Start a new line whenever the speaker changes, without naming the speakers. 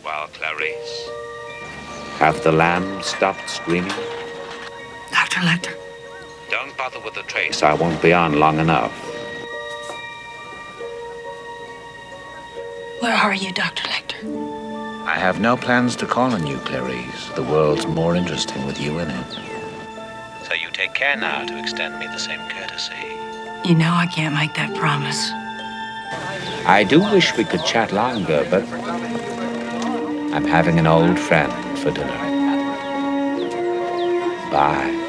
Well, Clarice, have the lambs stopped screaming?
Dr. Lecter.
Don't bother with the trace. I won't be on long enough.
Where are you, Dr. Lecter?
I have no plans to call on you, Clarice. The world's more interesting with you in it. So you take care now to extend me the same courtesy.
You know I can't make that promise.
I do wish we could chat longer, but I'm having an old friend for dinner. Bye.